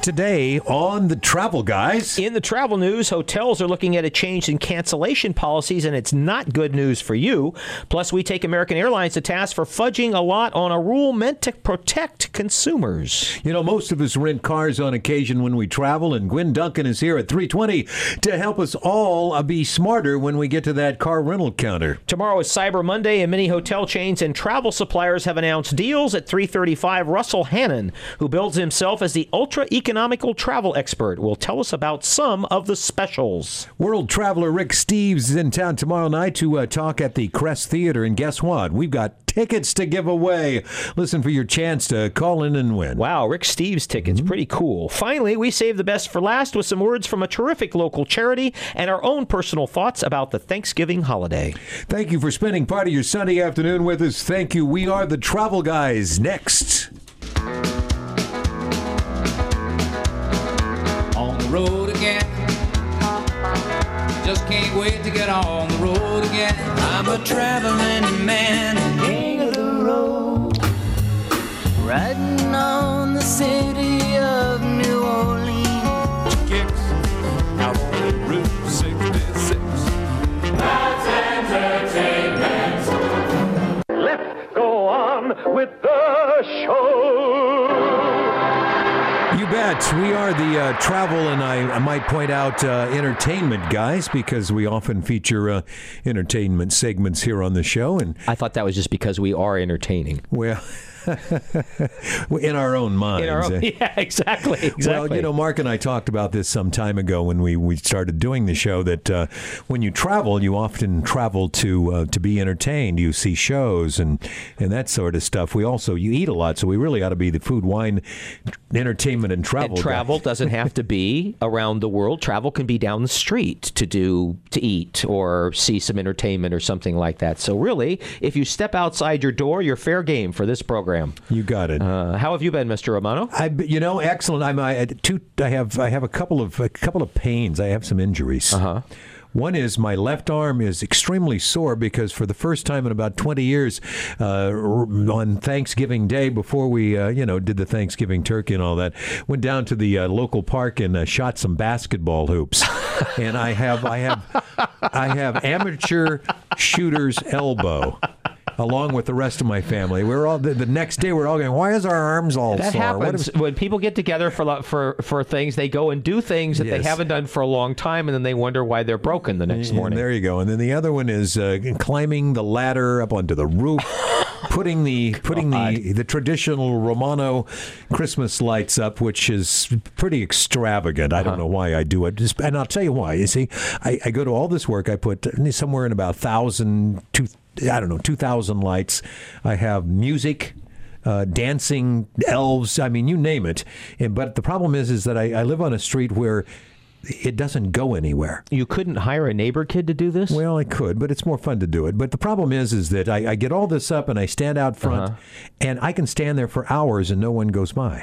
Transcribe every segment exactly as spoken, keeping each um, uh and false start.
today on the Travel Guys. In the travel news, hotels are looking at a change in cancellation policies, and it's not good news for you. Plus, we take American Airlines to task for fudging a lot on a rule meant to protect consumers. You know, most of us rent cars on occasion when we travel, and Gwen Duncan is here at three twenty to help us all uh, be smarter when we get to that car rental counter. Tomorrow is Cyber Monday, and many hotel chains and travel suppliers have announced deals. At three thirty-five, Russell Hannon, who builds himself as the ultra-economical travel expert, will tell us about some of the specials. World traveler Rick Steves is in town tomorrow night to uh, talk at the Crest Theater, and guess what? We've got tickets to give away. Listen for your chance to call in and win. Wow, Rick Steves tickets. Mm-hmm. Pretty cool. Finally, we saved the best for last with some words from a terrific local charity and our own personal thoughts about the Thanksgiving holiday. Thank you for spending part of your Sunday afternoon with us. Thank you. We are the Travel Guys. Next. On the road again. Just can't wait to get on the road again. I'm a traveling man, king of the road, riding on the city of New Orleans. Kicks out on Route sixty-six. That's entertainment. Let's go on with the show. You bet. We are the uh, travel and I, I might point out uh, entertainment guys, because we often feature uh, entertainment segments here on the show. And I thought that was just because we are entertaining. Well, in our own minds. In our own, yeah, exactly, exactly. Well, you know, Mark and I talked about this some time ago when we, we started doing the show, that uh, when you travel, you often travel to uh, to be entertained. You see shows and, and that sort of stuff. We also, you eat a lot, so we really ought to be the food, wine, entertainment, and travel. And travel guys. doesn't have to be around the world. Travel can be down the street to do, to eat or see some entertainment or something like that. So really, if you step outside your door, you're fair game for this program. You got it. Uh, how have you been, Mister Romano? I, you know, excellent. I'm, I, two, I have, I have a couple of, a couple of pains. I have some injuries. Uh-huh. One is my left arm is extremely sore because for the first time in about twenty years, uh, on Thanksgiving Day, before we, uh, you know, did the Thanksgiving turkey and all that, went down to the uh, local park and uh, shot some basketball hoops. And I have, I have, I have amateur shooter's elbow, along with the rest of my family. We're all the, the next day. We're all going, why is our arms all that sore? happens when people get together for for for things. They go and do things that yes. they haven't done for a long time, and then they wonder why they're broken the next and morning. There you go. And then the other one is uh, climbing the ladder up onto the roof, putting the putting the the traditional Romano Christmas lights up, which is pretty extravagant. I don't uh-huh. know why I do it, Just, and I'll tell you why. You see, I, I go to all this work. I put somewhere in about thousand two. I don't know, two thousand lights. I have music, uh, dancing, elves. I mean, you name it. And, but the problem is, is that I, I live on a street where it doesn't go anywhere. You couldn't hire a neighbor kid to do this? Well, I could, but it's more fun to do it. But the problem is, is that I, I get all this up and I stand out front, uh-huh. and I can stand there for hours and no one goes by.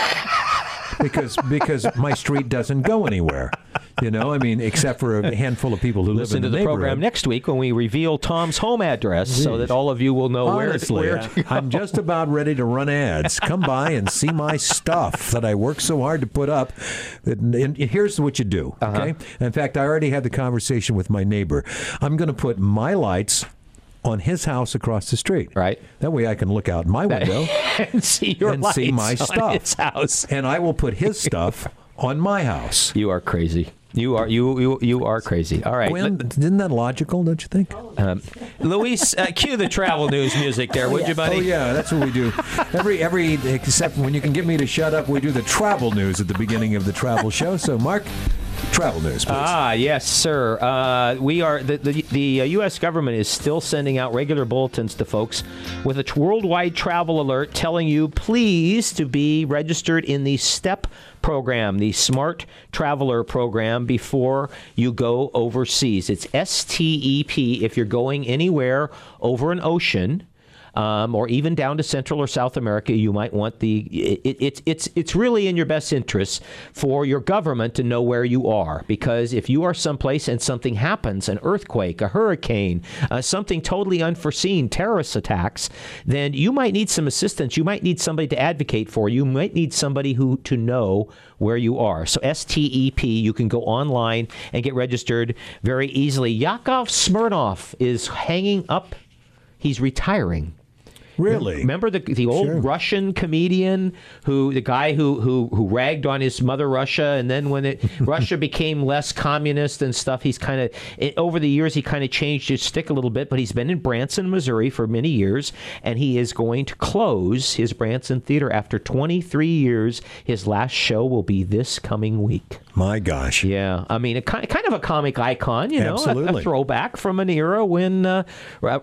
because because my street doesn't go anywhere. You know, I mean, except for a handful of people who Listen live in the the neighborhood. Listen to the program next week when we reveal Tom's home address Jeez. so that all of you will know Honestly, where, where to go. I'm just about ready to run ads. Come by and see my stuff that I work so hard to put up. And, and here's what you do, okay? Uh-huh. In fact, I already had the conversation with my neighbor. I'm going to put my lights on his house across the street. Right. That way I can look out my window and see your and lights see my on stuff. his house. And I will put his stuff on my house. You are crazy. You are you you you are crazy. All right. Gwen, isn't that logical, don't you think? Um, Luis, uh, cue the travel news music there, would you, buddy? Oh yeah, that's what we do. Every every except when you can get me to shut up, we do the travel news at the beginning of the travel show. So, Mark, travel news, please. Ah, yes, sir. Uh, we are the the, the uh, U S government is still sending out regular bulletins to folks with a worldwide travel alert telling you please to be registered in the STEP program, the Smart Traveler program, before you go overseas. It's S T E P if you're going anywhere over an ocean. um, or even down to Central or South America, you might want the. It, it, it's it's really in your best interest for your government to know where you are, because if you are someplace and something happens, an earthquake, a hurricane, uh, something totally unforeseen, terrorist attacks, then you might need some assistance. You might need somebody to advocate for you. You might need somebody who to know where you are. So S T E P, you can go online and get registered very easily. Yakov Smirnoff is hanging up. He's retiring. Really? Remember the the old Sure. Russian comedian who the guy who who who ragged on his mother Russia, and then when it Russia became less communist and stuff, he's kind of over the years he kind of changed his stick a little bit. But he's been in Branson, Missouri for many years, and he is going to close his Branson Theater after twenty-three years. His last show will be this coming week. My gosh. Yeah, I mean, a kind kind of a comic icon, you know, a, a Absolutely. throwback from an era when uh, uh,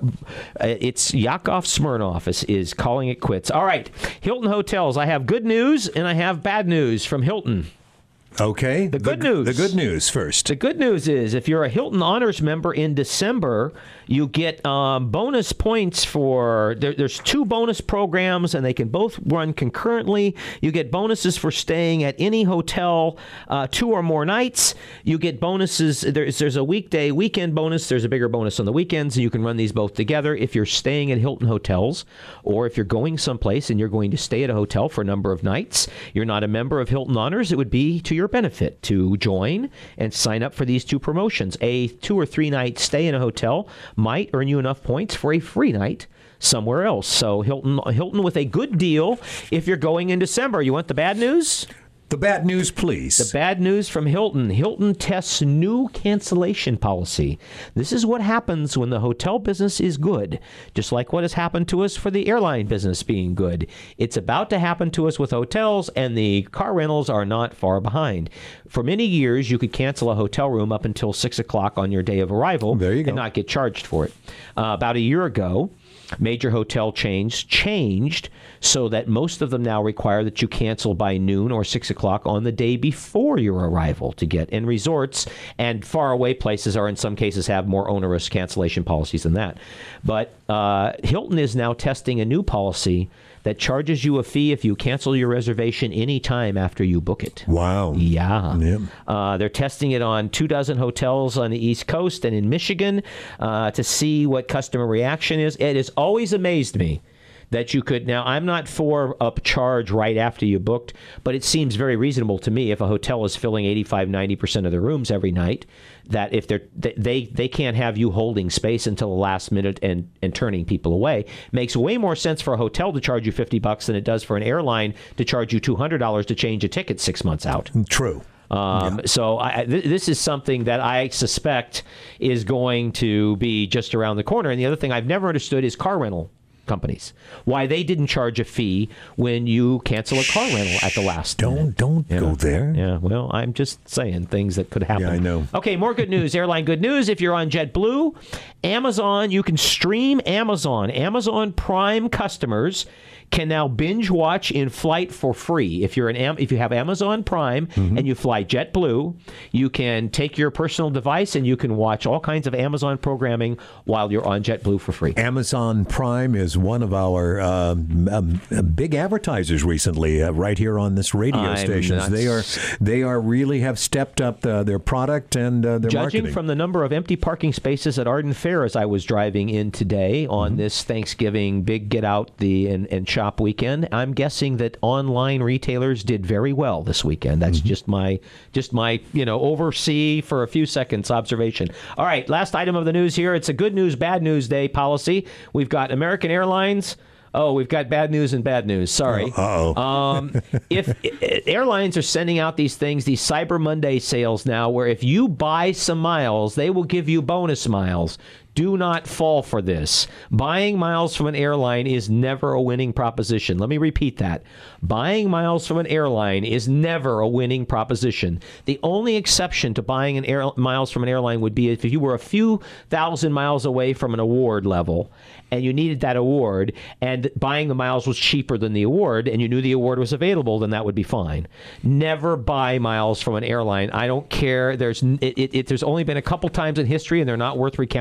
it's Yakov Smirnoff is, is calling it quits. All right, Hilton Hotels. I have good news and I have bad news from Hilton. Okay. The good news. The good news first. The good news is if you're a Hilton Honors member in December, you get um, bonus points for, there, there's two bonus programs and they can both run concurrently. You get bonuses for staying at any hotel uh, two or more nights. You get bonuses, there's, there's a weekday, weekend bonus. There's a bigger bonus on the weekends, and you can run these both together if you're staying at Hilton Hotels, or if you're going someplace and you're going to stay at a hotel for a number of nights. You're not a member of Hilton Honors, it would be to your benefit to join and sign up for these two promotions. A two or three night stay in a hotel might earn you enough points for a free night somewhere else. So Hilton Hilton with a good deal if you're going in December. You want the bad news? The bad news, please. The bad news from Hilton. Hilton tests new cancellation policy. This is what happens when the hotel business is good, just like what has happened to us for the airline business being good. It's about to happen to us with hotels, and the car rentals are not far behind. For many years, you could cancel a hotel room up until six o'clock on your day of arrival There you go. and not get charged for it. Uh, about a year ago, major hotel chains changed so that most of them now require that you cancel by noon or six o'clock on the day before your arrival to get in. Resorts and faraway places are in some cases have more onerous cancellation policies than that. But uh, Hilton is now testing a new policy that charges you a fee if you cancel your reservation any time after you book it. Wow. Yeah. Yep. Uh, they're testing it on two dozen hotels on the East Coast and in Michigan uh, to see what customer reaction is. It has always amazed me that you could, now I'm not for a charge right after you booked, but it seems very reasonable to me if a hotel is filling eighty-five, ninety percent of the rooms every night, that if they're, they, they can't have you holding space until the last minute and, and turning people away. Makes way more sense for a hotel to charge you fifty bucks than it does for an airline to charge you two hundred dollars to change a ticket six months out. True. Um, Yeah. So I, th- this is something that I suspect is going to be just around the corner. And the other thing I've never understood is car rental companies, why they didn't charge a fee when you cancel a car rental at the last Don't minute. don't Yeah. go there. Yeah, well, I'm just saying things that could happen. Yeah, I know. Okay, more good news. Airline good news. If you're on JetBlue, Amazon, you can stream Amazon. Amazon Prime customers can now binge watch in flight for free. If you're an Am- if you have Amazon Prime Mm-hmm. and you fly JetBlue, you can take your personal device and you can watch all kinds of Amazon programming while you're on JetBlue for free. Amazon Prime is one of our um, um, big advertisers recently, uh, right here on this radio I'm stations. nuts. They are they are really have stepped up uh, their product and uh, their Judging marketing. from the number of empty parking spaces at Arden Fair as I was driving in today on Mm-hmm. this Thanksgiving big get out the and, and shop weekend, I'm guessing that online retailers did very well this weekend. That's Mm-hmm. just my just my you know oversee for a few seconds observation. All right, last item of the news here. It's a good news, bad news day policy. We've got American Airlines. Oh, we've got bad news and bad news. Sorry. Uh-oh. Um, if i- airlines are sending out these things, these Cyber Monday sales now, where if you buy some miles, they will give you bonus miles. Do not fall for this. Buying miles from an airline is never a winning proposition. Let me repeat that. Buying miles from an airline is never a winning proposition. The only exception to buying an air, miles from an airline would be if you were a few thousand miles away from an award level and you needed that award and buying the miles was cheaper than the award and you knew the award was available, then that would be fine. Never buy miles from an airline. I don't care. There's it, it, it, there's only been a couple times in history and they're not worth recounting here.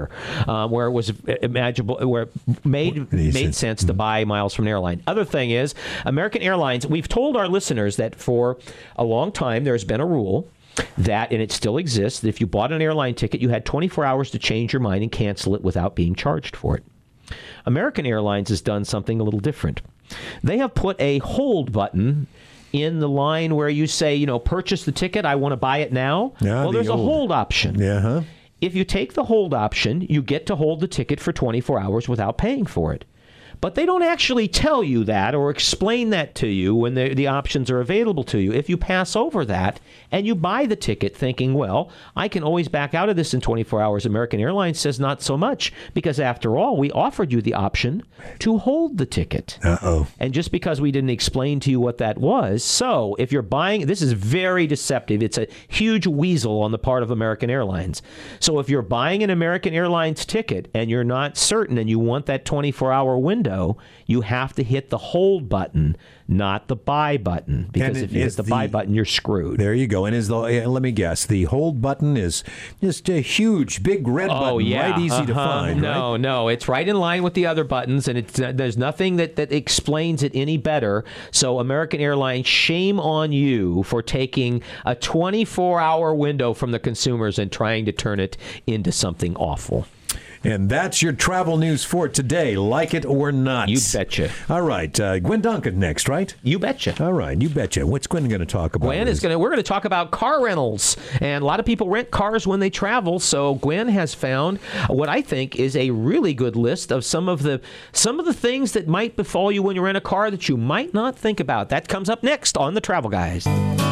better, um, where it was imaginable, where it made made sense to buy miles from an airline. Other thing is, American Airlines, we've told our listeners that for a long time there's been a rule that, and it still exists, that if you bought an airline ticket, you had twenty-four hours to change your mind and cancel it without being charged for it. American Airlines has done something a little different. They have put a hold button in the line where you say, you know, purchase the ticket, I want to buy it now. Yeah, well, the there's old. a hold option. Yeah, huh? If you take the hold option, you get to hold the ticket for twenty-four hours without paying for it. But they don't actually tell you that or explain that to you when the, the options are available to you. If you pass over that and you buy the ticket thinking, well, I can always back out of this in twenty-four hours, American Airlines says not so much, because after all, we offered you the option to hold the ticket. Uh-oh. And just because we didn't explain to you what that was, so if you're buying, this is very deceptive. It's a huge weasel on the part of American Airlines. So if you're buying an American Airlines ticket and you're not certain and you want that twenty-four hour window, you have to hit the hold button, not the buy button. Because And if you hit the, the buy button, you're screwed. There you go. And is the uh, let me guess, the hold button is just a huge, big red Oh, button, yeah. right easy to Uh-huh. find, No, right? no, it's right in line with the other buttons, and it's uh, there's nothing that, that explains it any better. So American Airlines, shame on you for taking a twenty-four hour window from the consumers and trying to turn it into something awful. And that's your travel news for today, like it or not. You betcha. All right, uh, Gwen Duncan next, right? You betcha. All right, you betcha. What's Gwen going to talk about? Gwen is going to. We're going to talk about car rentals, and a lot of people rent cars when they travel. So Gwen has found what I think is a really good list of some of the some of the things that might befall you when you rent a car that you might not think about. That comes up next on the Travel Guys.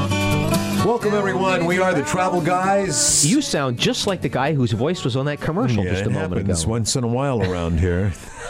Welcome, everyone. We are the Travel Guys. You sound just like the guy whose voice was on that commercial yeah, just a it moment happens ago. once in a while around here.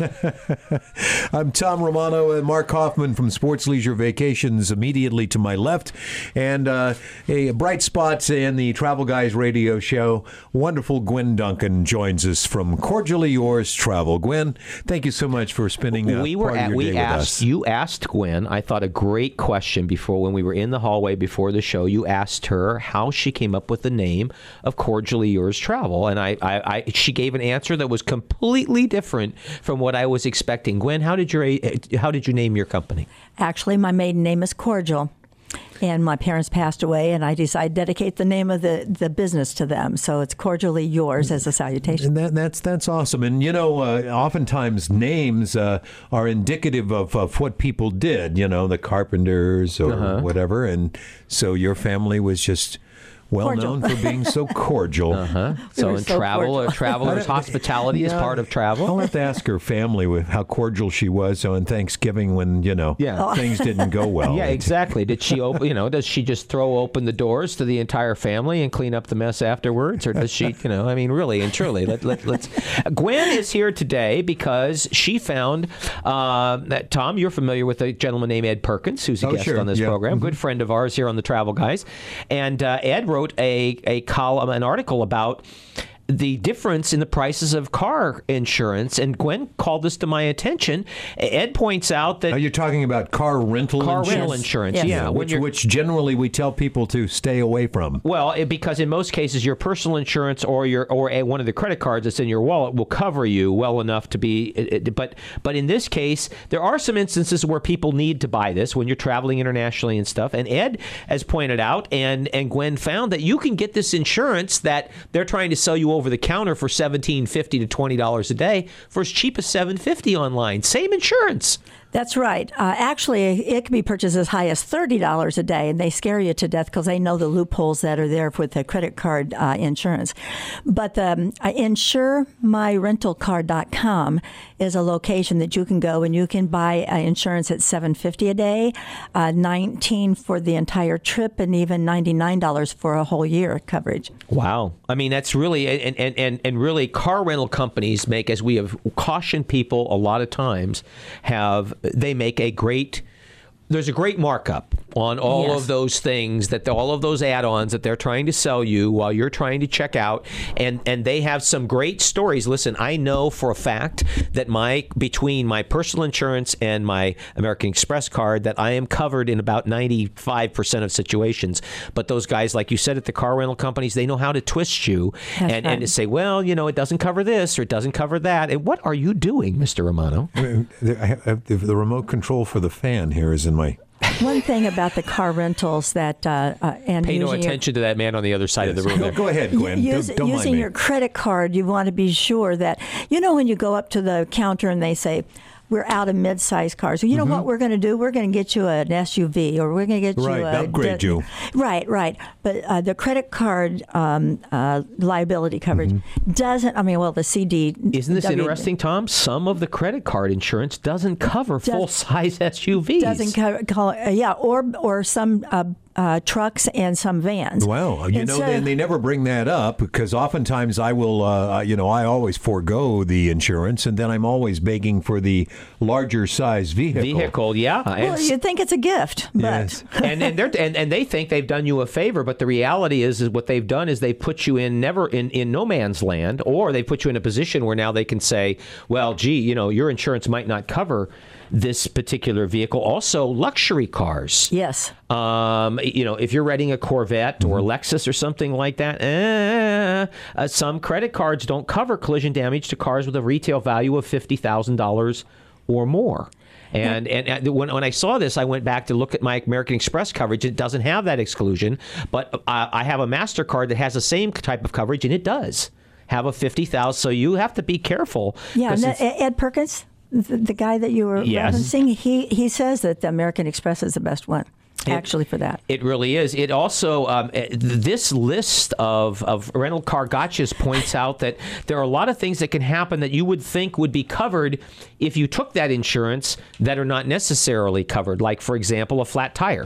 I'm Tom Romano and Mark Hoffman from Sports Leisure Vacations immediately to my left. And uh, a bright spot in the Travel Guys radio show, wonderful Gwen Duncan joins us from Cordially Yours Travel. Gwen, thank you so much for spending uh, we were part of at, your we day asked with us. you asked Gwen, I thought, a great question before when we were in the hallway before the show. You asked her how she came up with the name of Cordially Yours Travel, and I, I, I she gave an answer that was completely different from what I was expecting. Gwen, how did your how did you name your company? Actually, my maiden name is Cordial, and my parents passed away, and I decided to dedicate the name of the, the business to them. So it's Cordially Yours as a salutation. And that, that's that's awesome. And, you know, uh, oftentimes names uh, are indicative of, of what people did, you know, the carpenters or Uh-huh. whatever. And so your family was just well Cordial. known for being so cordial. Uh-huh. So were in so travel, uh, cordial. travelers' hospitality is Yeah. part of travel. I'll have to ask her family with how cordial she was on Thanksgiving when, you know, Yeah. things didn't go well. Yeah, exactly. Did she open? You know, does she just throw open the doors to the entire family and clean up the mess afterwards, or does she? You know, I mean, really and truly. Let, let, let's. Gwen is here today because she found uh, that Tom. You're familiar with a gentleman named Ed Perkins, who's a Oh, guest sure. on this Yeah. program. Mm-hmm. Good friend of ours here on the Travel Guys, and uh, Ed wrote a a column, an article about the difference in the prices of car insurance, and Gwen called this to my attention. Ed points out that Are you talking about car rental car insurance? rental insurance, Yes. yeah, when Which, you're- which generally we tell people to stay away from. Well, it, because in most cases, your personal insurance or your or a, one of the credit cards that's in your wallet will cover you well enough to be. It, it, but but in this case, there are some instances where people need to buy this when you're traveling internationally and stuff. And Ed has pointed out, and and Gwen found that you can get this insurance that they're trying to sell you over the counter for seventeen fifty to twenty dollars a day for as cheap as seven fifty online. Same insurance. That's right. Uh, actually, it can be purchased as high as thirty dollars a day, and they scare you to death because they know the loopholes that are there with the credit card uh, insurance. But um, uh, insure my rental car dot com is a location that you can go and you can buy uh, insurance at seven dollars and fifty cents a day, uh, nineteen dollars for the entire trip, and even ninety-nine dollars for a whole year coverage. Wow. I mean, that's really, and, and, and, and really car rental companies make, as we have cautioned people a lot of times, have, they make a great there's a great markup on all Yes. of those things, that all of those add-ons that they're trying to sell you while you're trying to check out, and and they have some great stories. Listen, I know for a fact that my between my personal insurance and my American Express card that I am covered in about ninety-five percent of situations. But those guys, like you said, at the car rental companies, they know how to twist you That's and, right. and to say, well, you know, it doesn't cover this or it doesn't cover that. And what are you doing, Mister Romano? I have, the remote control for the fan here is in my. One thing about the car rentals that uh, uh, and Pay no using your- attention to that man on the other side of the room. Go, there. go ahead, Gwen. Use, don't don't mind using me. your credit card, you want to be sure that, you know, when you go up to the counter and they say, we're out of mid-sized cars. Well, you know what we're going to do? We're going to get you an S U V, or we're going to get you Right, a upgrade you. Right, right. But uh, the credit card um, uh, liability coverage Mm-hmm. doesn't. I mean, well, the C D. Isn't this W- interesting, Tom? Some of the credit card insurance doesn't cover full-size S U Vs. Doesn't cover, call, uh, yeah, or or some uh, uh, trucks and some vans. Well, you And know, so- they, they never bring that up because oftentimes I will, uh, you know, I always forego the insurance and then I'm always begging for the larger size vehicle. Vehicle, yeah. Well, And- you'd think it's a gift, but Yes. and and, they're, and and they think they've done you a favor, but the reality is, is what they've done is they put you in never in, in no man's land, or they put you in a position where now they can say, well, gee, you know, your insurance might not cover this particular vehicle. Also, luxury cars. yes. Um, you know, if you're renting a Corvette or a Lexus or something like that, eh, uh, some credit cards don't cover collision damage to cars with a retail value of fifty thousand dollars or more. And and uh, when, when I saw this, I went back to look at my American Express coverage. It doesn't have that exclusion, but uh, I have a MasterCard that has the same type of coverage, and it does have a fifty thousand dollars. So you have to be careful. Yeah, 'cause and it's- that- Ed Perkins, the, the guy that you were Yes. referencing, he he says that the American Express is the best one, actually, for that. It really is. It also, um, eh, this list of, of rental car gotchas points out that there are a lot of things that can happen that you would think would be covered if you took that insurance that are not necessarily covered. Like, for example, a flat tire.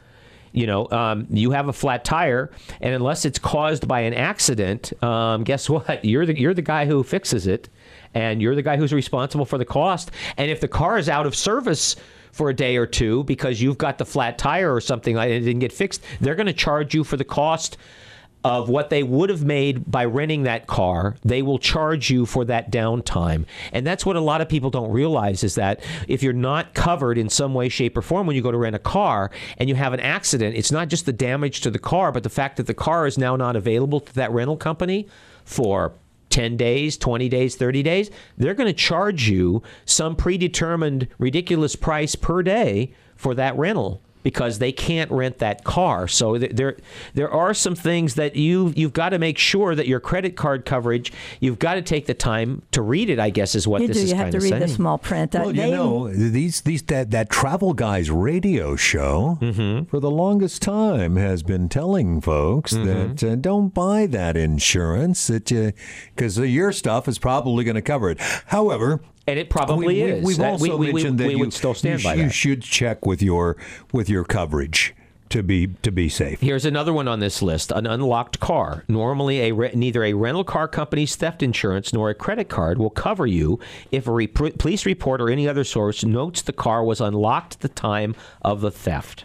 You know, um, you have a flat tire, and unless it's caused by an accident, um, guess what? You're the you're the guy who fixes it, and you're the guy who's responsible for the cost. And if the car is out of service for a day or two because you've got the flat tire or something like that and it didn't get fixed, they're going to charge you for the cost of what they would have made by renting that car. They will charge you for that downtime. And that's what a lot of people don't realize, is that if you're not covered in some way, shape, or form when you go to rent a car and you have an accident, it's not just the damage to the car, but the fact that the car is now not available to that rental company for ten days, twenty days, thirty days. They're going to charge you some predetermined ridiculous price per day for that rental, because they can't rent that car. So th- there there are some things that you you've got to make sure that your credit card coverage, you've got to take the time to read it, I guess, is what You this do. is You have kind to of read saying. the small print. Uh, Well, they- you know, these these that that Travel Guys radio show Mm-hmm. for the longest time has been telling folks Mm-hmm. that uh, don't buy that insurance, that because your stuff is probably going to cover it. However. And it probably we, we, is. We've That- also we- we- we- mentioned that we you, would still stand you, by you that. should check with your with your coverage to be to be safe. Here's another one on this list: an unlocked car. Normally, a re- neither a rental car company's theft insurance nor a credit card will cover you if a re- police report or any other source notes the car was unlocked at the time of the theft.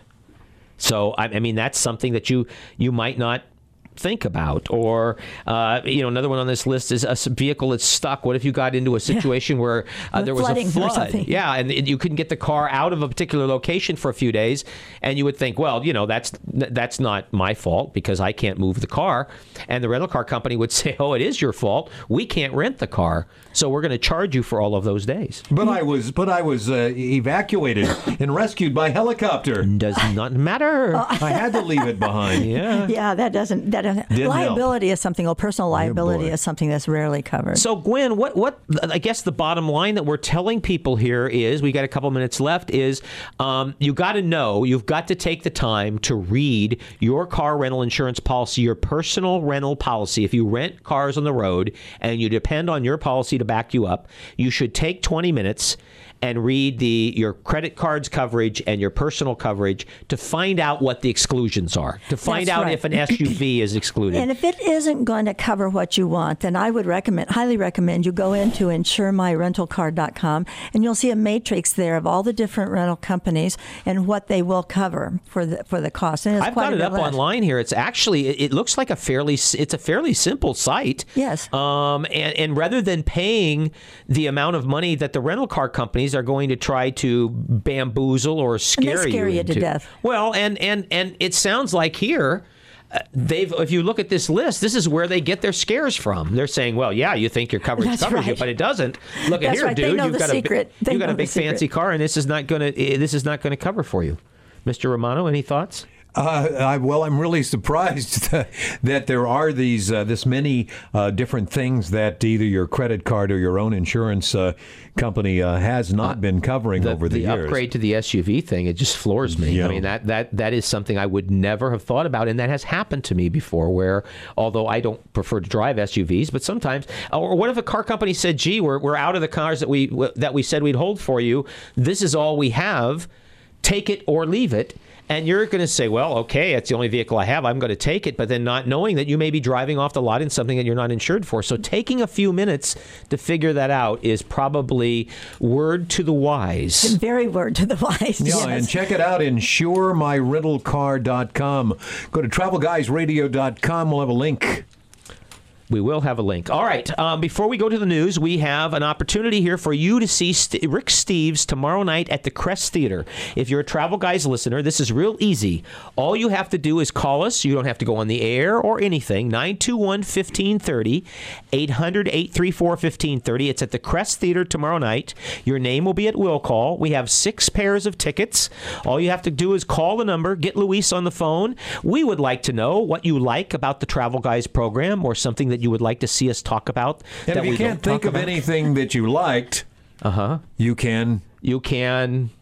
So, I, I mean, that's something that you you might not think about. Or, uh, you know, another one on this list is a s- vehicle that's stuck. What if you got into a situation where uh, With there was a flooding or flood? something. Yeah, and it- you couldn't get the car out of a particular location for a few days, and you would think, well, you know, that's that's not my fault because I can't move the car. And the rental car company would say, oh, it is your fault. We can't rent the car, so we're going to charge you for all of those days. But I was but I was uh, evacuated and rescued by helicopter. Does not matter. I had to leave it behind. Yeah. Yeah, that doesn't. That doesn't. Didn't liability is something. Well, personal liability boy. is something that's rarely covered. So, Gwen, what, what I guess the bottom line that we're telling people here is, we got a couple minutes left, is um, you got to know, you've got to take the time to read your car rental insurance policy, your personal rental policy. If you rent cars on the road and you depend on your policy to back you up, you should take twenty minutes and read the your credit card's coverage and your personal coverage to find out what the exclusions are, to find That's out right. if an S U V is excluded. And if it isn't going to cover what you want, then I would recommend, highly recommend you go into insure my rental car dot com and you'll see a matrix there of all the different rental companies and what they will cover for the for the cost. And it's I've quite got a it bit up less. online here. It's actually it, it looks like a fairly it's a fairly simple site. Yes. Um, and, and rather than paying the amount of money that the rental car companies are going to try to bamboozle or scare, scare you to into. death. Well, and and and it sounds like here. Uh, they've. If you look at this list, this is where they get their scares from. They're saying, "Well, yeah, you think your coverage That's covers you, right. but it doesn't. Look at That's here, right. They dude. know You've the got secret. a They you got know a big the secret. fancy car, and this is not going to this is not going to cover for you." Mister Romano, any thoughts? Uh, I, well, I'm really surprised that there are these uh, this many uh, different things that either your credit card or your own insurance uh, company uh, has not been covering the, over the, the years. upgrade to the S U V thing, it just floors me. Yeah. I mean, that, that that is something I would never have thought about, and that has happened to me before, where although I don't prefer to drive S U Vs, but sometimes, or what if a car company said, gee, we're, we're out of the cars that we that we said we'd hold for you. This is all we have. Take it or leave it. And you're going to say, well, okay, it's the only vehicle I have. I'm going to take it, but then not knowing that you may be driving off the lot in something that you're not insured for. So taking a few minutes to figure that out is probably word to the wise. Very word to the wise. Yeah, yes. and check it out, insure my rental car dot com. Go to travel guys radio dot com. We'll have a link. We will have a link. All right. Um, before we go to the news, we have an opportunity here for you to see St- Rick Steves tomorrow night at the Crest Theater. If you're a Travel Guys listener, this is real easy. All you have to do is call us. You don't have to go on the air or anything. nine two one, one five three zero, eight hundred, eight three four, one five three zero. It's at the Crest Theater tomorrow night. Your name will be at will call. We have six pairs of tickets. All you have to do is call the number, get Luis on the phone. We would like to know what you like about the Travel Guys program or something that you would like to see us talk about. And that if you we can't don't think talk of about. anything that you liked, Uh-huh. you can You can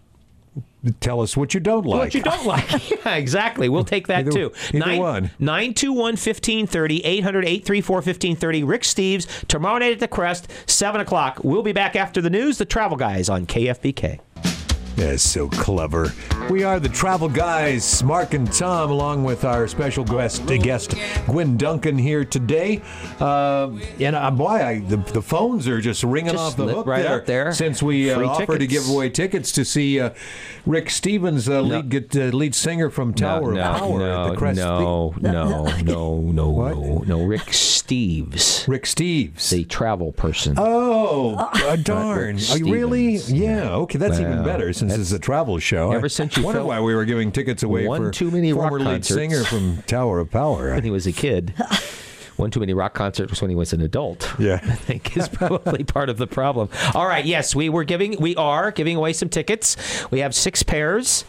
tell us what you don't like. what you don't like. Yeah, exactly. We'll take that Either- too. either one. nine two one, one five three zero, eight hundred, eight three four, one five three zero. Rick Steves, tomorrow night at the Crest, seven o'clock. We'll be back after the news. The Travel Guys on K F B K. That's so clever. We are the Travel Guys, Mark and Tom, along with our special guest, guest Gwen Duncan here today. Uh, and uh, boy, I, the, the phones are just ringing Just off the lit hook right there, up there. since we uh, Free offered to tickets. give away tickets to see uh, Rick Stevens, uh, lead, get, uh, lead singer from Tower no, of Power no, at the Crest. no, no, no, no, What? no, no. Rick Steves, Rick Steves. the travel person. Oh, uh, darn. Rick Are you really? Stevens. Yeah, okay, that's even Well, better since it's a travel show. Ever I since you wonder felt why we were giving tickets away one for too many rock former lead concerts. singer from Tower of Power. When he was a kid. One too many rock concerts was when he was an adult. Yeah. I think is probably part of the problem. All right, yes, we were giving, we are giving away some tickets. We have six pairs.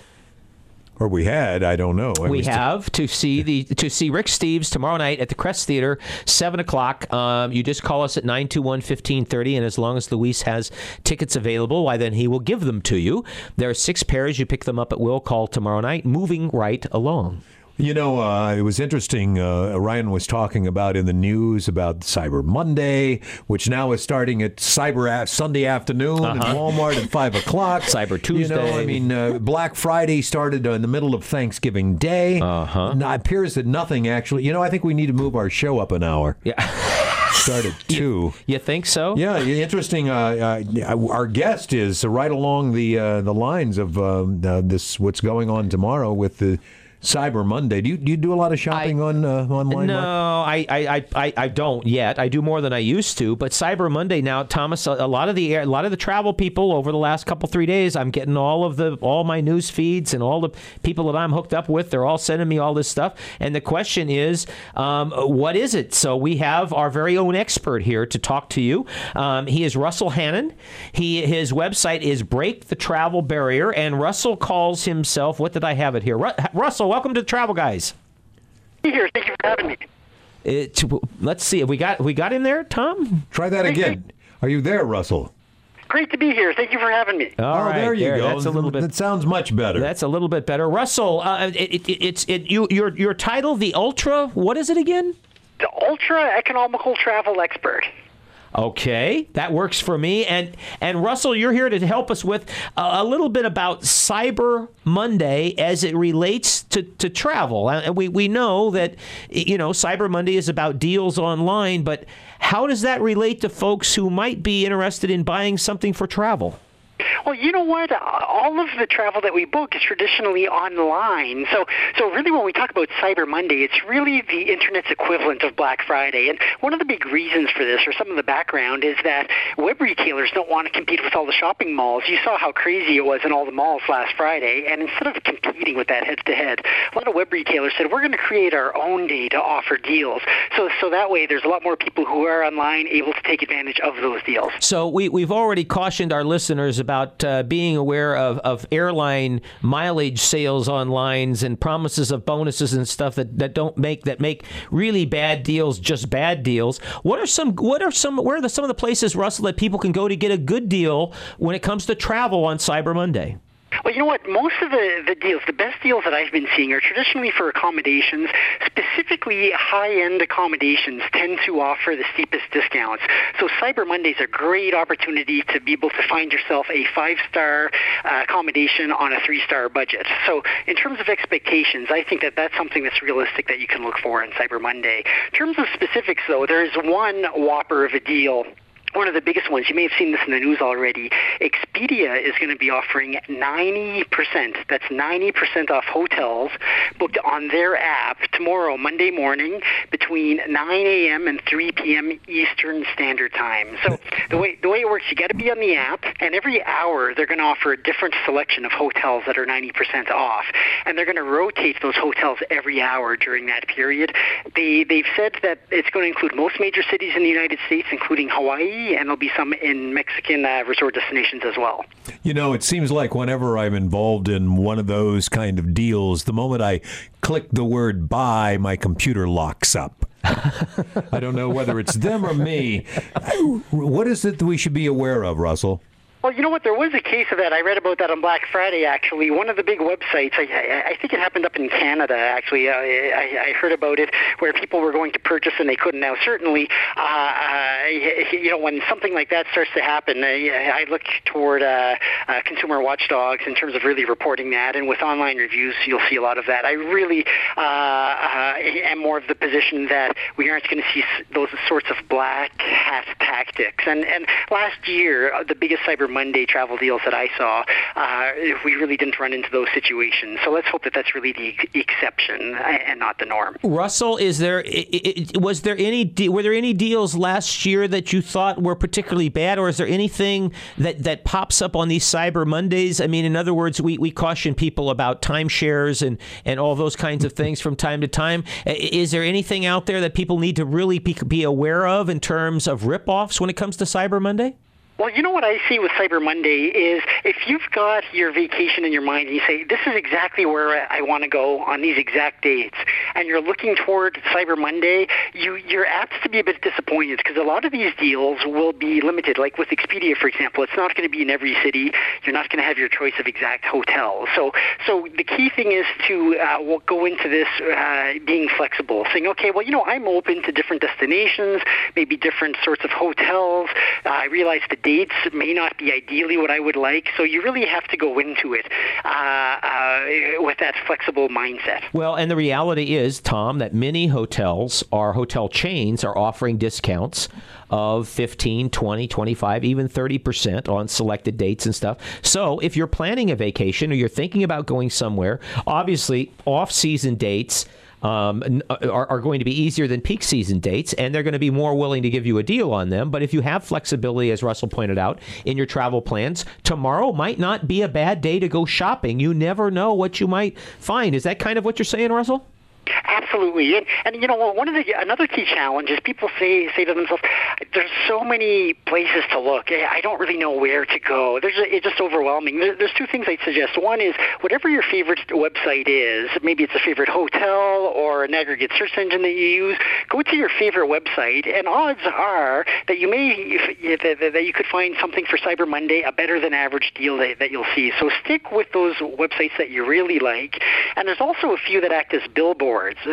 Or we had, I don't know. I We was- have to see the to see Rick Steves tomorrow night at the Crest Theater, seven o'clock. Um, you just call us at nine two one, one five three zero, and as long as Luis has tickets available, why then he will give them to you. There are six pairs. You pick them up at will call tomorrow night. Moving right along. You know, uh, it was interesting. Uh, Ryan was talking about in the news about Cyber Monday, which now is starting at Cyber a- Sunday afternoon at Walmart at five o'clock. Cyber You know, I Tuesday. mean, uh, Black Friday started in the middle of Thanksgiving Day. Uh-huh. Now, it appears that nothing actually. You know, I think we need to move our show up an hour. Yeah. Start at two. You think so? Yeah, interesting. Uh, uh, our guest is right along the uh, the lines of um, uh, this. What's going on tomorrow with the Cyber Monday? Do you do you do a lot of shopping I- on uh, online? No, Mark? I, I, I, I don't yet. I do more than I used to. But Cyber Monday now, Thomas, a, a lot of the a lot of the travel people over the last couple three days, I'm getting all of the all my news feeds and all the people that I'm hooked up with. They're all sending me all this stuff. And the question is, um, what is it? So we have our very own expert here to talk to you. Um, he is Russell Hannon. He his website is Break the Travel Barrier, and Russell calls himself. What did I have it here? Ru- Russell. Welcome to the Travel Guys. Be here. Thank you for having me. It, let's see. Have we got we got him there, Tom? Try that again. Are you there, Russell? Great to be here. Thank you for having me. All oh, right, there you go. That's a little bit. That sounds much better. That's a little bit better. Russell, uh, it, it, it's it. You your your title, the Ultra. What is it again? The ultra economical travel expert. Okay, that works for me. And and Russell, you're here to help us with a, a little bit about Cyber Monday as it relates to, to travel. And we, we know that, you know, Cyber Monday is about deals online, but how does that relate to folks who might be interested in buying something for travel? Well, you know what? All of the travel that we book is traditionally online. So, so really when we talk about Cyber Monday, it's really the Internet's equivalent of Black Friday. And one of the big reasons for this, or some of the background, is that web retailers don't want to compete with all the shopping malls. You saw how crazy it was in all the malls last Friday. And instead of competing with that head-to-head, a lot of web retailers said, we're going to create our own day to offer deals. So, so that way there's a lot more people who are online able to take advantage of those deals. So we, we've already cautioned our listeners about about uh, being aware of, of airline mileage sales online and promises of bonuses and stuff that, that don't make that make really bad deals just bad deals. What are some what are some where are the, some of the places, Russell, that people can go to get a good deal when it comes to travel on Cyber Monday? Well, you know what? Most of the, the deals, the best deals that I've been seeing are traditionally for accommodations. Specifically, high-end accommodations tend to offer the steepest discounts. So Cyber Monday is a great opportunity to be able to find yourself a five-star uh, accommodation on a three-star budget. So in terms of expectations, I think that that's something that's realistic that you can look for on Cyber Monday. In terms of specifics, though, there's one whopper of a deal. One of the biggest ones, you may have seen this in the news already, Expedia is going to be offering ninety percent, that's ninety percent off hotels booked on their app tomorrow, Monday morning, between nine a.m. and three p.m. Eastern Standard Time. So the way the way it works, you got to be on the app, and every hour they're going to offer a different selection of hotels that are ninety percent off, and they're going to rotate those hotels every hour during that period. They, they've said that it's going to include most major cities in the United States, including Hawaii, and there'll be some in Mexican uh, resort destinations as well. You know, it seems like whenever I'm involved in one of those kind of deals, the moment I click the word buy, my computer locks up. I don't know whether it's them or me. What is it that we should be aware of, Russell? Well, you know what? There was a case of that. I read about that on Black Friday, actually. One of the big websites, I, I, I think it happened up in Canada, actually. Uh, I, I heard about it, where people were going to purchase and they couldn't. Now, certainly, uh, uh, you know, when something like that starts to happen, I, I look toward uh, uh, consumer watchdogs in terms of really reporting that. And with online reviews, you'll see a lot of that. I really uh, uh, am more of the position that we aren't going to see those sorts of black hat tactics. And, and last year, the biggest Cyber Monday travel deals that I saw, uh, we really didn't run into those situations. So let's hope that that's really the exception and not the norm. Russell, is there was there any were there any deals last year that you thought were particularly bad, or is there anything that, that pops up on these Cyber Mondays? I mean, in other words, we, we caution people about timeshares and, and all those kinds of things from time to time. Is there anything out there that people need to really be, be aware of in terms of ripoffs when it comes to Cyber Monday? Well, you know what I see with Cyber Monday is if you've got your vacation in your mind and you say, this is exactly where I want to go on these exact dates, and you're looking toward Cyber Monday, you, you're apt to be a bit disappointed because a lot of these deals will be limited. Like with Expedia, for example, it's not going to be in every city. You're not going to have your choice of exact hotels. So so the key thing is to uh, go into this uh, being flexible, saying, okay, well, you know, I'm open to different destinations, maybe different sorts of hotels. Uh, I realize the dates may not be ideally what I would like, so you really have to go into it uh, uh, with that flexible mindset. Well, and the reality is, Tom, that many hotels or hotel chains are offering discounts of fifteen, twenty, twenty-five, even thirty percent on selected dates and stuff. So if you're planning a vacation or you're thinking about going somewhere, obviously off-season dates Um, are, are going to be easier than peak season dates, and they're going to be more willing to give you a deal on them. But if you have flexibility, as Russell pointed out, in your travel plans, tomorrow might not be a bad day to go shopping. You never know what you might find. Is that kind of what you're saying, Russell? Absolutely, and, and you know, one of the another key challenge is people say say to themselves, "There's so many places to look. I don't really know where to go. There's a, it's just overwhelming." There, there's two things I'd suggest. One is whatever your favorite website is, maybe it's a favorite hotel or an aggregate search engine that you use. Go to your favorite website, and odds are that you may that, that you could find something for Cyber Monday, a better than average deal that, that you'll see. So stick with those websites that you really like, and there's also a few that act as billboards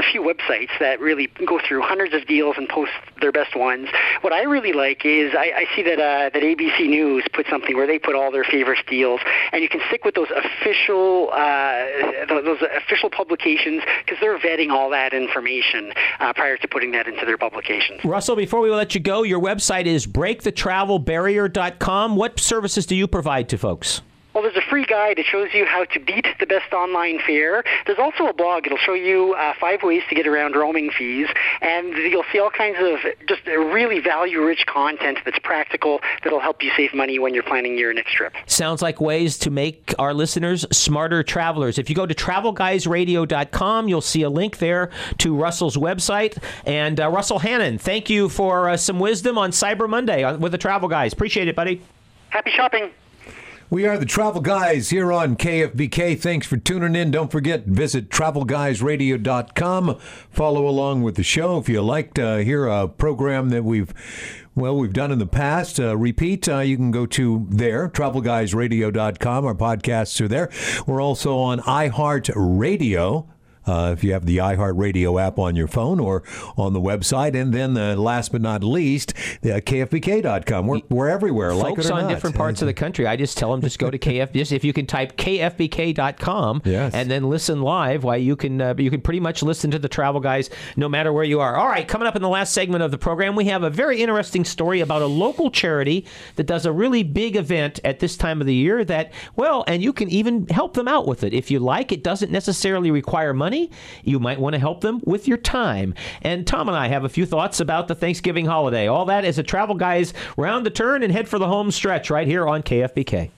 few websites that really go through hundreds of deals and post their best ones. What I really like is I, I see that uh, that A B C News put something where they put all their favorite deals, and you can stick with those official uh, those official publications because they're vetting all that information uh, prior to putting that into their publications. Russell, before we let you go, your website is break the travel barrier dot com. What services do you provide to folks? Well, there's a free guide that shows you how to beat the best online fare. There's also a blog. It'll show you uh, five ways to get around roaming fees, and you'll see all kinds of just really value-rich content that's practical that'll help you save money when you're planning your next trip. Sounds like ways to make our listeners smarter travelers. If you go to travel guys radio dot com, you'll see a link there to Russell's website. And uh, Russell Hannon, thank you for uh, some wisdom on Cyber Monday on, with the Travel Guys. Appreciate it, buddy. Happy shopping. We are the Travel Guys here on K F B K. Thanks for tuning in. Don't forget, visit travel guys radio dot com. Follow along with the show. If you like to hear a program that we've, well, we've done in the past, uh, repeat, uh, you can go to there, travel guys radio dot com. Our podcasts are there. We're also on iHeartRadio. Uh, if you have the iHeartRadio app on your phone or on the website. And then uh, last but not least, uh, K F B K dot com. We're, we're everywhere, Folks like it or on not. different parts of the country, I just tell them just go to K F B K. Just if you can type K F B K dot com yes. and then listen live, why you can uh, you can pretty much listen to the Travel Guys no matter where you are. All right, coming up in the last segment of the program, we have a very interesting story about a local charity that does a really big event at this time of the year that, well, and you can even help them out with it. If you like, it doesn't necessarily require money. You might want to help them with your time. And Tom and I have a few thoughts about the Thanksgiving holiday. All that as a Travel Guys round the turn and head for the home stretch right here on K F B K.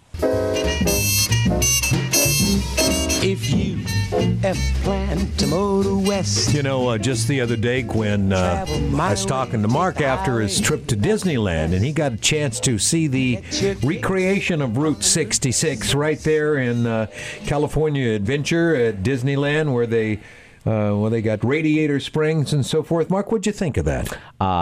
If you ever plan to motor west. You know, uh, just the other day, Gwen, uh, I was talking to Mark after his trip to Disneyland, and he got a chance to see the recreation of Route sixty-six right there in uh, California Adventure at Disneyland, where they Uh, well, they got Radiator Springs and so forth. Mark, what'd you think of that?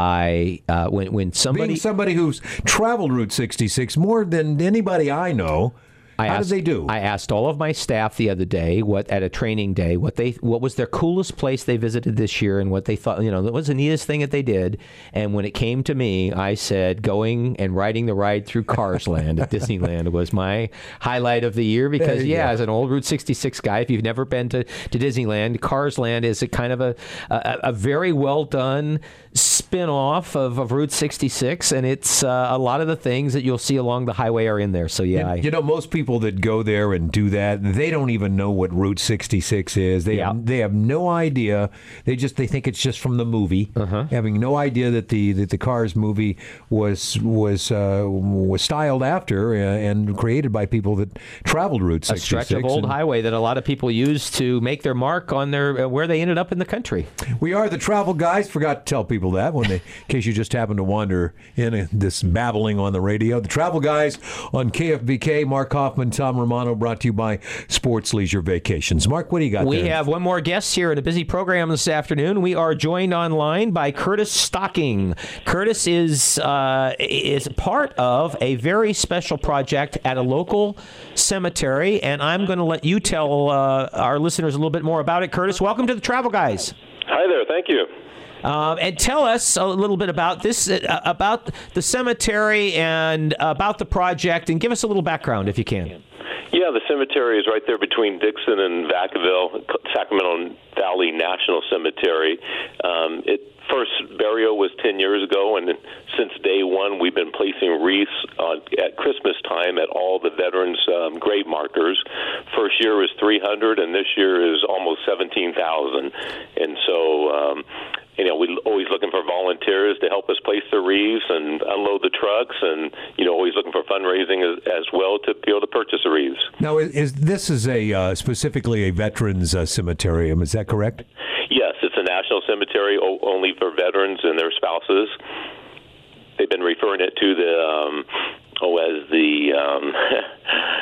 I uh, when when somebody Being somebody who's traveled Route sixty-six more than anybody I know, I how asked, did they do? I asked all of my staff the other day what at a training day what they what was their coolest place they visited this year and what they thought, you know, what was the neatest thing that they did. And when it came to me, I said going and riding the ride through Cars Land at Disneyland was my highlight of the year because, yeah, go. As an old Route sixty-six guy, if you've never been to, to Disneyland, Cars Land is a kind of a, a, a very well done spin-off of, of Route sixty-six, and it's uh, a lot of the things that you'll see along the highway are in there. So, yeah. You, I, you know, most people that go there and do that, they don't even know what Route sixty-six is. They yeah. have, they have no idea. They just they think it's just from the movie, uh-huh. having no idea that the that the Cars movie was was uh, was styled after uh, and created by people that traveled Route sixty-six. A stretch of old and, highway that a lot of people use to make their mark on their uh, where they ended up in the country. We are the Travel Guys. Forgot to tell people that when they, in case you just happen to wander in uh, this babbling on the radio. The Travel Guys on K F B K. Mark Hoffman, Tom Romano, brought to you by Sports Leisure Vacations. Mark, what do you got we there? We have one more guest here in a busy program this afternoon. We are joined online by Curtis Stocking. Curtis is uh, is part of a very special project at a local cemetery, and I'm going to let you tell uh, our listeners a little bit more about it. Curtis, welcome to the Travel Guys. Hi there. Thank you. Uh, and tell us a little bit about this, uh, about the cemetery and about the project, and give us a little background if you can. Yeah, the cemetery is right there between Dixon and Vacaville, Sacramento Valley National Cemetery. Um, it first burial was ten years ago, and since day one, we've been placing wreaths on, at Christmas time at all the veterans' um, grave markers. First year was three hundred, and this year is almost seventeen thousand. And so, um, you know, we're always looking for volunteers to help us place the wreaths and unload the trucks, and, you know, always looking for fundraising as, as well to be able to purchase the wreaths. Now, is, is this is a uh, specifically a veterans uh, cemetery? Is that correct? Yes, it's a national cemetery o- only for veterans and their spouses. They've been referring it to the um, oh as the um,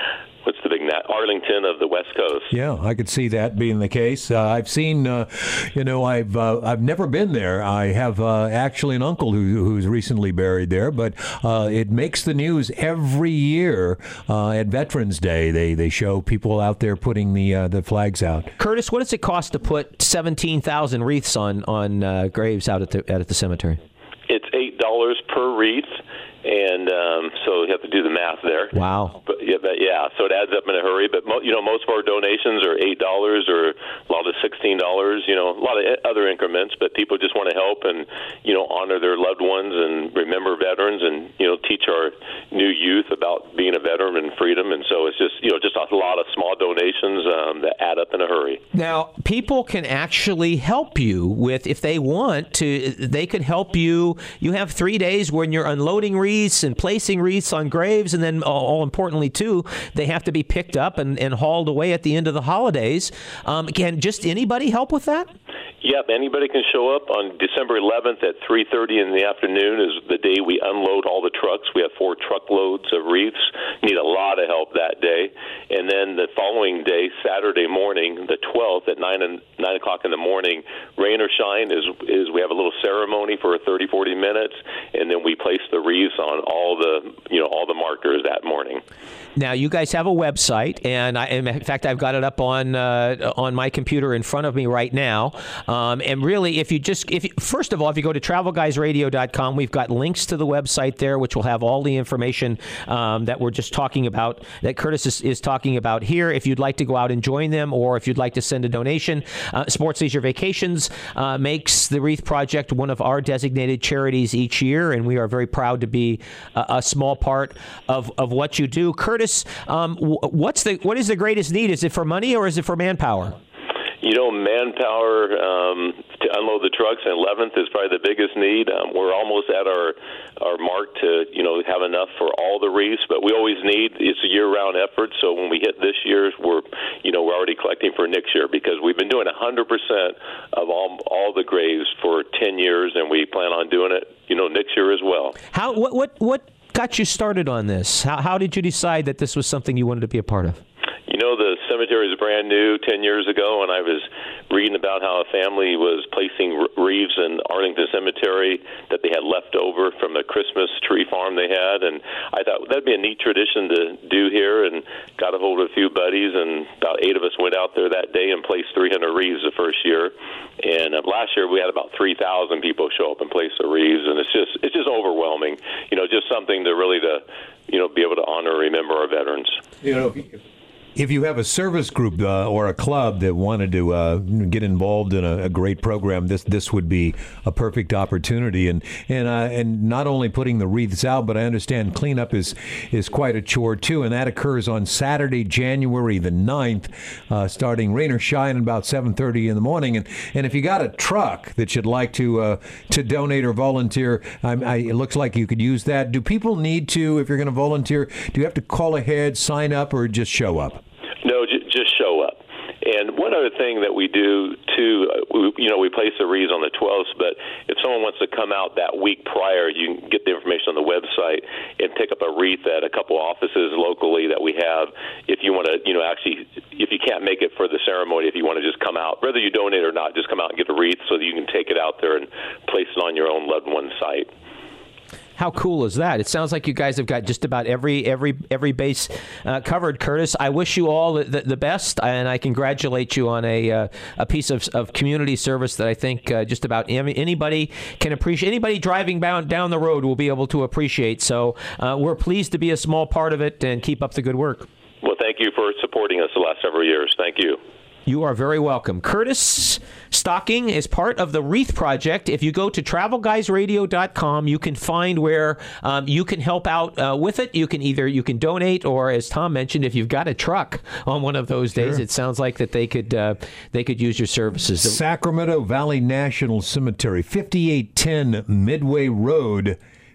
what's the big na- Arlington of the West Coast. Yeah, I could see that being the case. Uh, I've seen, uh, you know, I've uh, I've never been there. I have uh, actually an uncle who who's recently buried there, but uh, it makes the news every year uh, at Veterans Day. They they show people out there putting the uh, the flags out. Curtis, what does it cost to put seventeen thousand wreaths on on uh, graves out at the out at the cemetery? It's eight dollars per wreath. And um, so you have to do the math there. Wow. But yeah, but yeah, so it adds up in a hurry. But mo- you know, most of our donations are eight dollars or a lot of sixteen dollars. You know, a lot of other increments. But people just want to help and you know honor their loved ones and remember veterans and you know teach our new youth about being a veteran and freedom. And so it's just you know just a lot of small donations um, that add up in a hurry. Now, people can actually help you with if they want to. They could help you. You have three days when you're unloading wreaths and placing wreaths on graves, and then all, all importantly too, they have to be picked up and, and hauled away at the end of the holidays. Um, can just anybody help with that? Yep, anybody can show up on December eleventh at three thirty in the afternoon is the day we unload all the trucks. We have four truckloads of wreaths. Need a lot of help that day. And then the following day, Saturday morning, the twelfth at nine and nine o'clock in the morning, rain or shine is is we have a little ceremony for thirty, forty minutes, and then we place the wreaths on all the you know all the markers that morning. Now, you guys have a website, and I, in fact, I've got it up on uh, on my computer in front of me right now. Um, and really, if you just, if you, first of all, if you go to travel guys radio dot com, we've got links to the website there, which will have all the information um, that we're just talking about, that Curtis is, is talking about here. If you'd like to go out and join them, or if you'd like to send a donation, uh, Sports Leisure Vacations uh, makes the Wreath Project one of our designated charities each year, and we are very proud to be a, a small part of, of what you do. Curtis, Um, what's the what is the greatest need? Is it for money or is it for manpower? You know, manpower um, to unload the trucks, and eleventh is probably the biggest need. Um, we're almost at our our mark to you know have enough for all the wreaths, but we always need it's a year-round effort. So when we hit this year, we're you know we're already collecting for next year because we've been doing one hundred percent of all all the graves for ten years, and we plan on doing it you know next year as well. How what what what got you started on this? How how did you decide that this was something you wanted to be a part of? You know, the cemetery is brand new ten years ago, and I was reading about how a family was placing wreaths in Arlington Cemetery that they had left over from a Christmas tree farm they had, and I thought that'd be a neat tradition to do here, and got a hold of a few buddies, and about eight of us went out there that day and placed three hundred wreaths the first year. And uh, last year we had about three thousand people show up and place the wreaths, and it's just it's just overwhelming. You know, just something to really to you know be able to honor and remember our veterans. You know. If you have a service group uh, or a club that wanted to uh, get involved in a, a great program, this this would be a perfect opportunity. And and uh, and not only putting the wreaths out, but I understand cleanup is is quite a chore too, and that occurs on Saturday, January the ninth, uh, starting rain or shine at about seven thirty in the morning. And and if you got a truck that you'd like to uh, to donate or volunteer, I, I, it looks like you could use that. Do people need to, if you're going to volunteer, do you have to call ahead, sign up, or just show up? No, j- just show up. And one other thing that we do, too, uh, we, you know, we place the wreaths on the twelfth, but if someone wants to come out that week prior, you can get the information on the website and pick up a wreath at a couple offices locally that we have. If you want to, you know, actually, if you can't make it for the ceremony, if you want to just come out, whether you donate or not, just come out and get a wreath so that you can take it out there and place it on your own loved one's site. How cool is that? It sounds like you guys have got just about every every every base uh, covered, Curtis. I wish you all the, the best, and I congratulate you on a uh, a piece of, of community service that I think uh, just about anybody can appreciate. Anybody driving down down the road will be able to appreciate. So uh, we're pleased to be a small part of it, and keep up the good work. Well, thank you for supporting us the last several years. Thank you. You are very welcome. Curtis Stocking is part of the Wreath Project. If you go to travel guys radio dot com, you can find where um, you can help out uh, with it. You can either you can donate, or as Tom mentioned, if you've got a truck on one of those days, sure. It sounds like that they could uh, they could use your services. Sacramento Valley National Cemetery, fifty-eight ten Midway Road.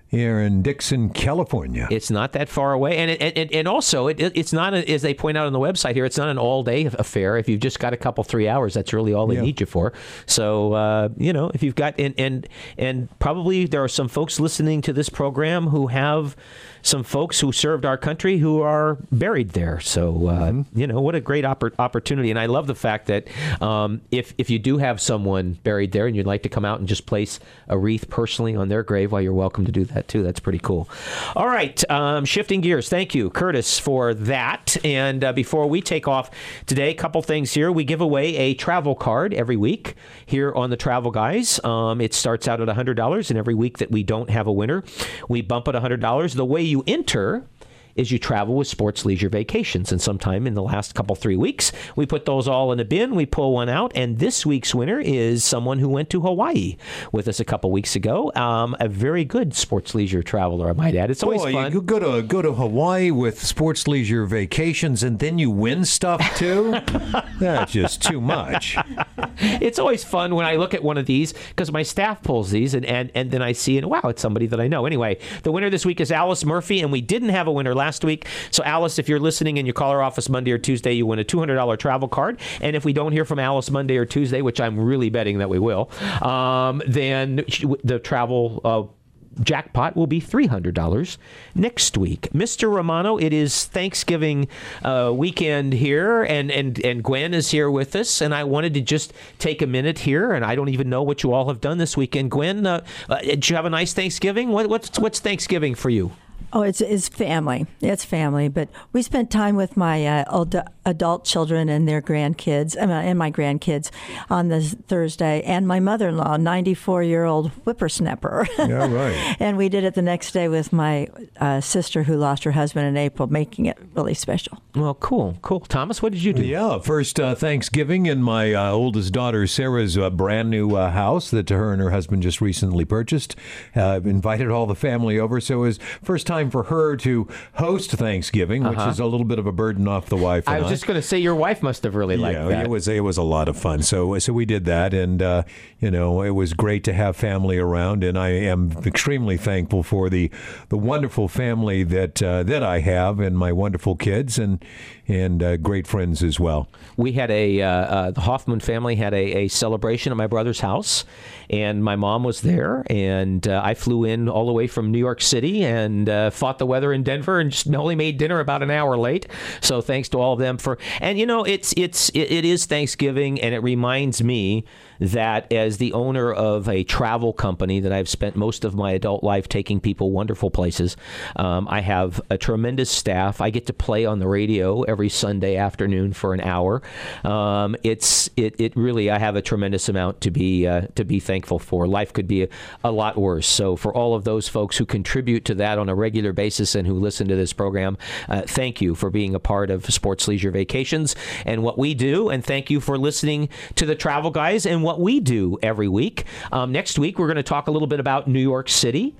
here in Dixon, California. It's not that far away, and it, and, and also it, it's not, a, as they point out on the website here, it's not an all-day affair. If you've just got a couple, three hours, that's really all they Yeah. need you for. So, uh, you know, if you've got, and, and and probably there are some folks listening to this program who have some folks who served our country who are buried there. So, uh, mm-hmm. you know, what a great oppor- opportunity. And I love the fact that um, if if you do have someone buried there and you'd like to come out and just place a wreath personally on their grave, well, you're welcome to do that too. That's pretty cool. All right, um, shifting gears. Thank you, Curtis, for that. And uh, before we take off today, a couple things here. We give away a travel card every week here on the Travel Guys. Um, it starts out at one hundred dollars, and every week that we don't have a winner, we bump it one hundred dollars. The way you enter is you travel with Sports Leisure Vacations, and sometime in the last couple, three weeks, we put those all in a bin, we pull one out, and this week's winner is someone who went to Hawaii with us a couple weeks ago. Um, a very good sports leisure traveler, I might add. It's always Boy, fun. You go to go to Hawaii with Sports Leisure Vacations, and then you win stuff too. That's just too much. It's always fun when I look at one of these because my staff pulls these, and, and, and then I see, and wow, it's somebody that I know. Anyway, the winner this week is Alice Murphy, and we didn't have a winner last week. So, Alice, if you're listening and you call our office Monday or Tuesday, you win a two hundred dollars travel card. And if we don't hear from Alice Monday or Tuesday, which I'm really betting that we will, um, then the travel uh, jackpot will be three hundred dollars next week. Mister Romano, it is Thanksgiving uh, weekend here, and, and, and Gwen is here with us, and I wanted to just take a minute here, and I don't even know what you all have done this weekend. Gwen, uh, uh, did you have a nice Thanksgiving? What, what's, what's Thanksgiving for you? Oh, it's it's family. It's family. But we spent time with my uh, old, adult children and their grandkids, uh, and my grandkids on this Thursday, and my mother-in-law, ninety-four-year-old whippersnapper. Yeah, right. And we did it the next day with my uh, sister who lost her husband in April, making it really special. Well, cool, cool. Thomas, what did you do? Yeah, first uh, Thanksgiving in my uh, oldest daughter Sarah's uh, brand new uh, house that her and her husband just recently purchased. Uh, invited all the family over, so it was first time for her to host Thanksgiving, which Uh-huh. is a little bit of a burden off the wife. And I was just going to say your wife must have really liked yeah, that. it was it was a lot of fun. So so we did that, and uh, you know, it was great to have family around, and I am extremely thankful for the the wonderful family that uh, that I have, and my wonderful kids, and and uh, great friends as well. We had a uh, uh, the Hoffman family had a, a celebration at my brother's house, and my mom was there, and uh, I flew in all the way from New York City and uh, fought the weather in Denver, and just only made dinner about an hour late. So thanks to all of them for. And you know, it's it's it, it is Thanksgiving, and it reminds me that as the owner of a travel company that I've spent most of my adult life taking people wonderful places, um, I have a tremendous staff. I get to play on the radio every Sunday afternoon for an hour. Um, it's it, it really I have a tremendous amount to be uh, to be thankful for. Life could be a, a lot worse. So for all of those folks who contribute to that on a regular basis and who listen to this program, uh, thank you for being a part of Sports Leisure Vacations and what we do, and thank you for listening to the Travel Guys and what we do every week. Um, next week, we're going to talk a little bit about New York City.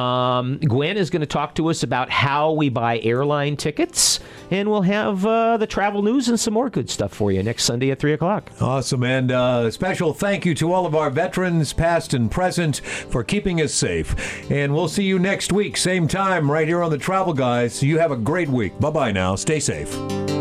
Um, Gwen is going to talk to us about how we buy airline tickets, and we'll have uh, the travel news and some more good stuff for you next Sunday at three o'clock. Awesome, and uh, special thank you to all of our veterans, past and present, for keeping us safe. And we'll see you next week, same time, right here on the Travel Guys. You have a great week. Bye-bye now. Stay safe.